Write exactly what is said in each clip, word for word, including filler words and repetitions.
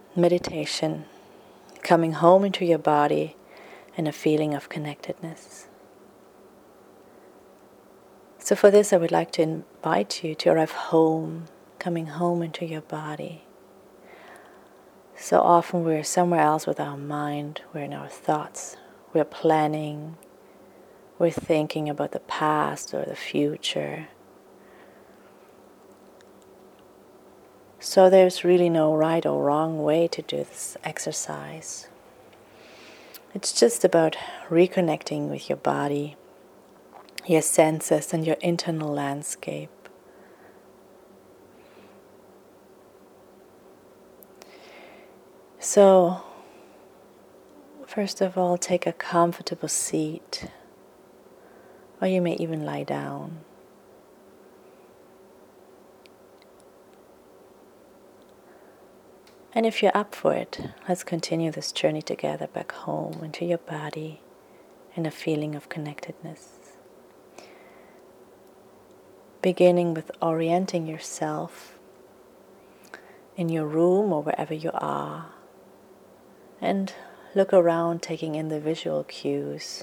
meditation, coming home into your body and a feeling of connectedness. So for this, I would like to invite you to arrive home, coming home into your body. So often we're somewhere else with our mind, we're in our thoughts, we're planning, we're thinking about the past or the future. So there's really no right or wrong way to do this exercise. It's just about reconnecting with your body, your senses, and your internal landscape. So, first of all, take a comfortable seat, or you may even lie down. And if you're up for it, let's continue this journey together back home into your body and a feeling of connectedness. Beginning with orienting yourself in your room or wherever you are, and look around, taking in the visual cues.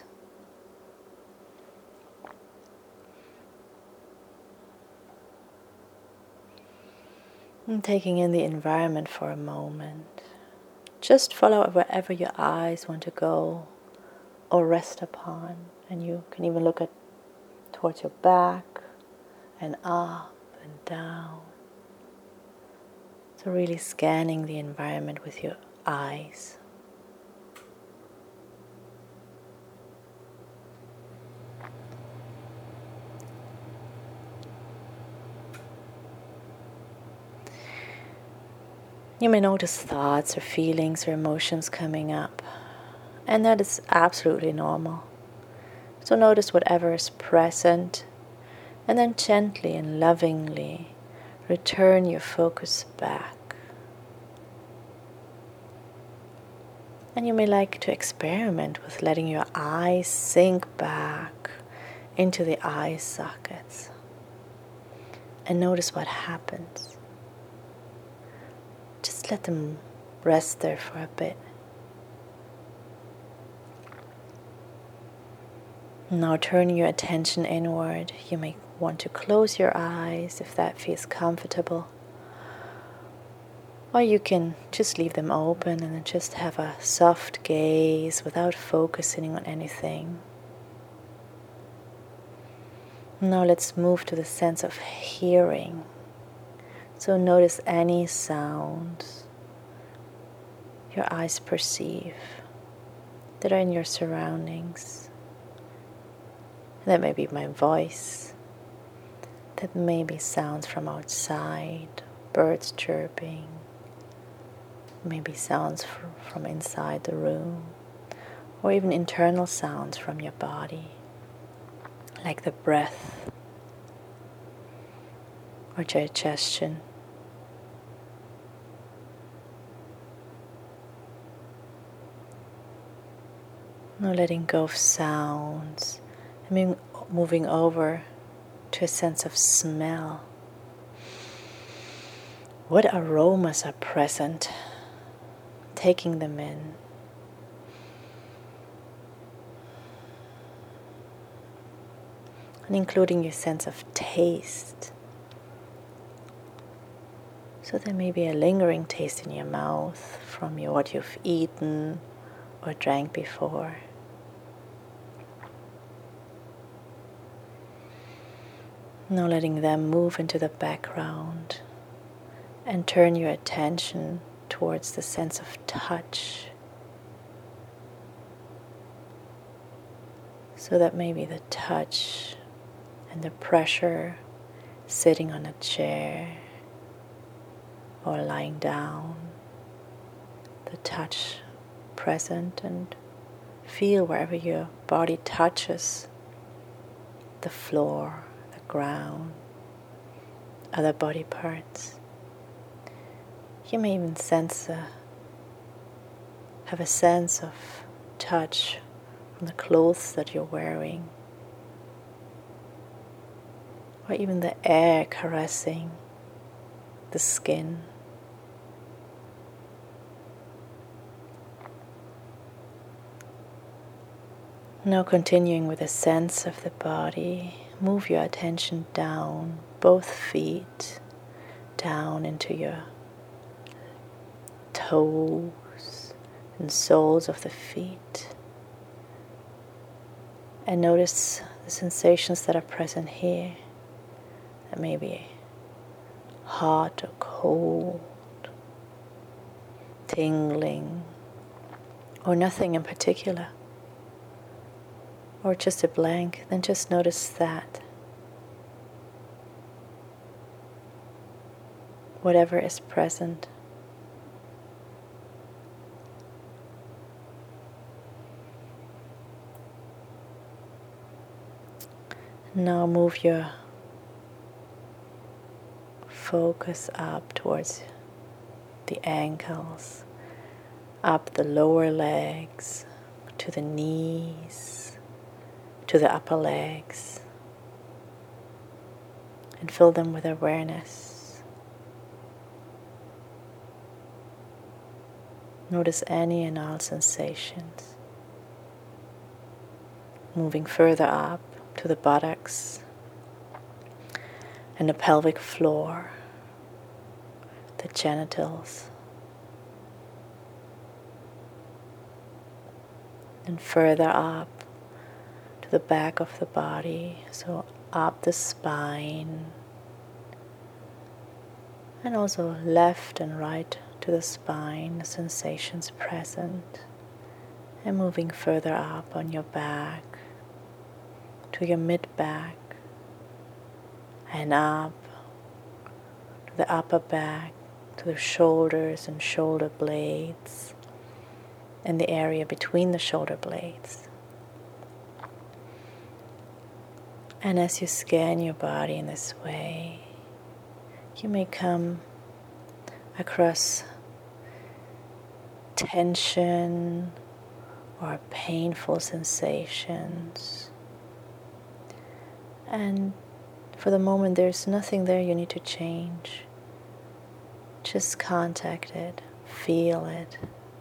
And taking in the environment for a moment. Just follow wherever your eyes want to go or rest upon. And you can even look at towards your back and up and down. So really scanning the environment with your eyes. You may notice thoughts or feelings or emotions coming up, and that is absolutely normal. So notice whatever is present, and then gently and lovingly return your focus back. And you may like to experiment with letting your eyes sink back into the eye sockets, and notice what happens. Just let them rest there for a bit. Now turn your attention inward. You may want to close your eyes if that feels comfortable. Or you can just leave them open and then just have a soft gaze without focusing on anything. Now let's move to the sense of hearing. So notice any sounds your eyes perceive that are in your surroundings. That may be my voice. That may be sounds from outside, birds chirping. Maybe sounds fr- from inside the room. Or even internal sounds from your body, like the breath or digestion. Now letting go of sounds, I mean moving over to a sense of smell. What aromas are present? Taking them in. And including your sense of taste. So there may be a lingering taste in your mouth from your, what you've eaten or drank before. Now letting them move into the background and turn your attention towards the sense of touch. So that maybe the touch and the pressure sitting on a chair or lying down, the touch present, and feel wherever your body touches the floor, the ground, other body parts. You may even sense a, have a sense of touch from the clothes that you're wearing, or even the air caressing the skin. Now continuing with the sense of the body, move your attention down, both feet, down into your toes and soles of the feet. And notice the sensations that are present here. That may be hot or cold, tingling, or nothing in particular, or just a blank. Then just notice that. Whatever is present. Now move your focus up towards the ankles, up the lower legs, to the knees, to the upper legs, and fill them with awareness. Notice any and all sensations. Moving further up to the buttocks and the pelvic floor, the genitals, and further up to the back of the body, so up the spine, and also left and right to the spine, the sensations present, and moving further up on your back to your mid-back and up to the upper back, to the shoulders and shoulder blades and the area between the shoulder blades. And as you scan your body in this way, you may come across tension or painful sensations. And for the moment, there's nothing there you need to change. Just contact it, feel it,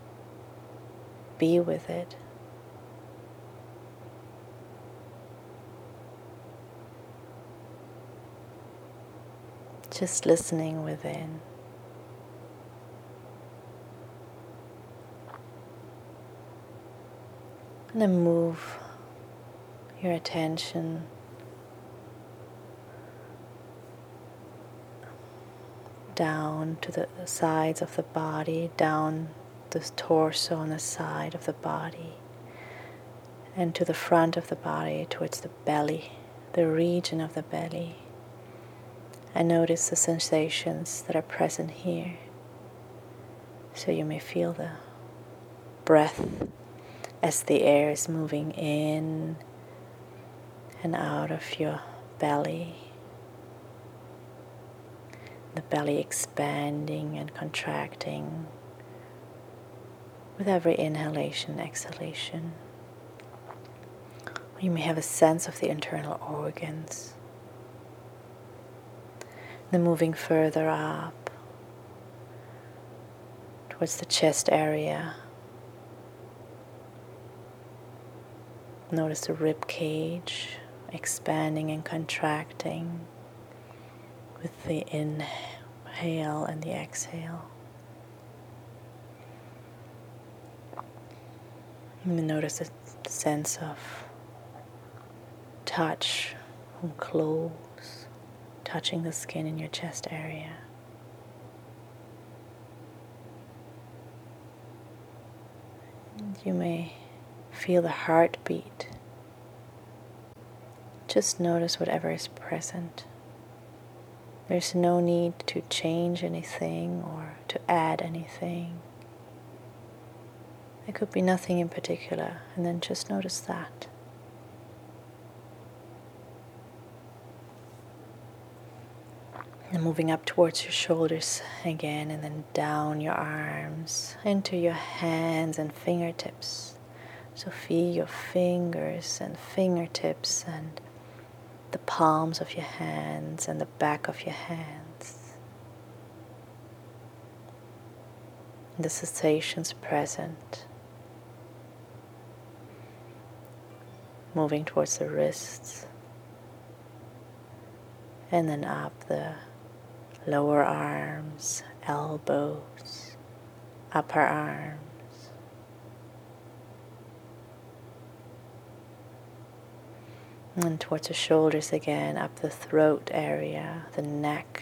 be with it. Just listening within. And then move your attention down to the sides of the body, down the torso on the side of the body, and to the front of the body, towards the belly, the region of the belly. And notice the sensations that are present here. So you may feel the breath as the air is moving in and out of your belly. The belly expanding and contracting with every inhalation, exhalation. You may have a sense of the internal organs. Then moving further up towards the chest area. Notice the rib cage expanding and contracting with the inhale and the exhale. And notice a sense of touch from clothes touching the skin in your chest area. And you may feel the heartbeat. Just notice whatever is present. There's no need to change anything or to add anything. It could be nothing in particular, and then just notice that. And moving up towards your shoulders again, and then down your arms, into your hands and fingertips. So feel your fingers and fingertips and the palms of your hands and the back of your hands. The sensations present. moving towards the wrists, and then up the lower arms, elbows, upper arms, and towards the shoulders again, up the throat area, the neck,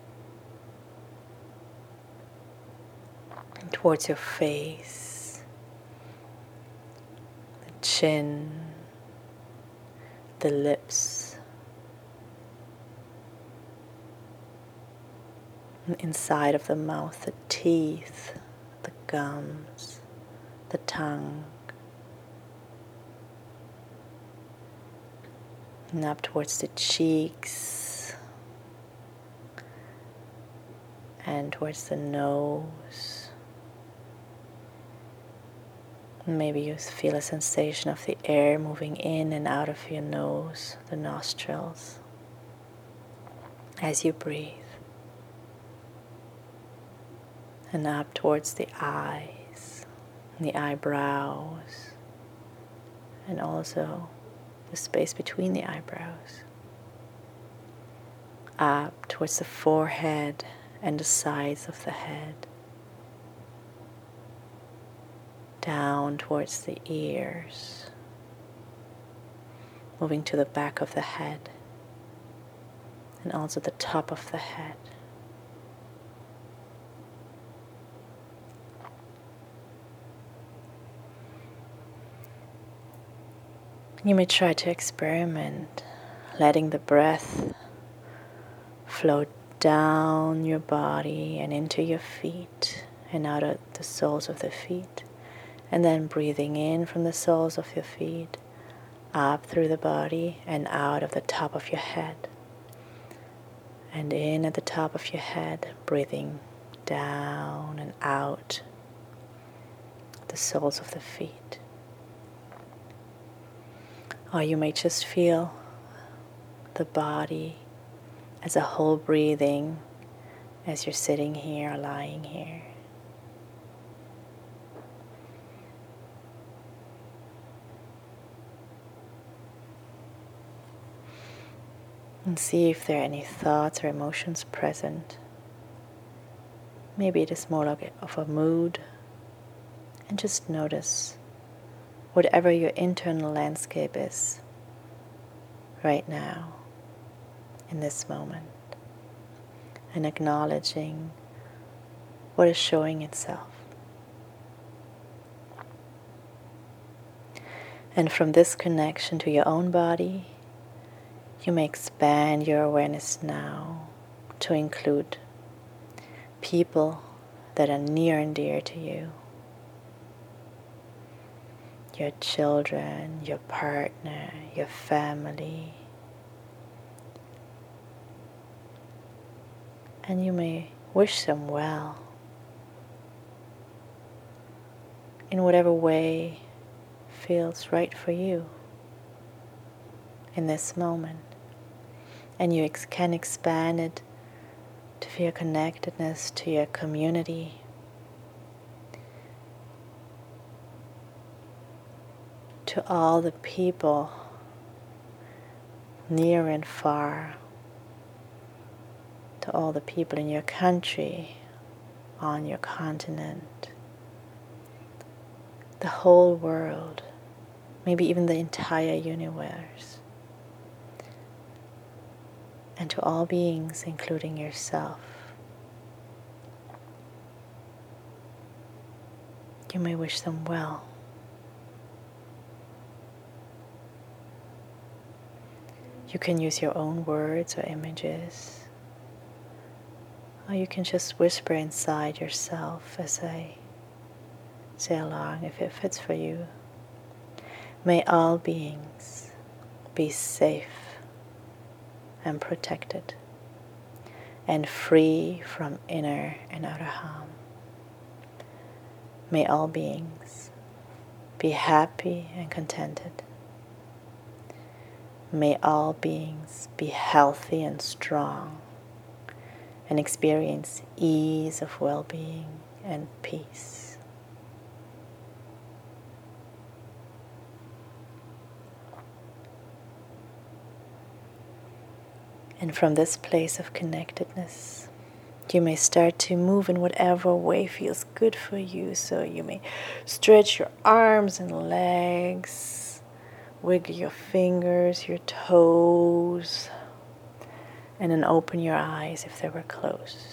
and towards your face, the chin, the lips, and inside of the mouth, the teeth, the gums, the tongue, and up towards the cheeks and towards the nose. Maybe you feel a sensation of the air moving in and out of your nose, the nostrils, as you breathe. And up towards the eyes, and the eyebrows, and also the space between the eyebrows. Up towards the forehead and the sides of the head. Down towards the ears, moving to the back of the head, and also the top of the head. You may try to experiment letting the breath flow down your body and into your feet and out of the soles of the feet, and then breathing in from the soles of your feet, up through the body and out of the top of your head, and in at the top of your head, breathing down and out the soles of the feet. Or you may just feel the body as a whole breathing as you're sitting here or lying here. And see if there are any thoughts or emotions present. Maybe it is more like of a mood. And just notice whatever your internal landscape is right now, in this moment, and acknowledging what is showing itself. And from this connection to your own body, you may expand your awareness now to include people that are near and dear to you. Your children, your partner, your family. And you may wish them well in whatever way feels right for you in this moment. And you ex- can expand it to feel connectedness to your community, to all the people near and far, to all the people in your country, on your continent, the whole world, maybe even the entire universe, and to all beings, including yourself. You may wish them well. You can use your own words or images, or you can just whisper inside yourself as I say along if it fits for you. May all beings be safe and protected and free from inner and outer harm. May all beings be happy and contented. May all beings be healthy and strong and experience ease of well-being and peace. And from this place of connectedness, you may start to move in whatever way feels good for you. So you may stretch your arms and legs, wiggle your fingers, your toes, and then open your eyes if they were closed.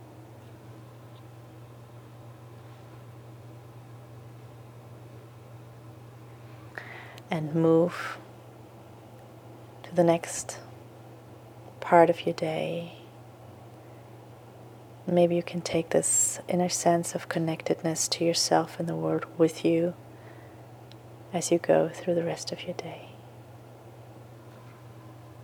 And move to the next part of your day. Maybe you can take this inner sense of connectedness to yourself and the world with you as you go through the rest of your day.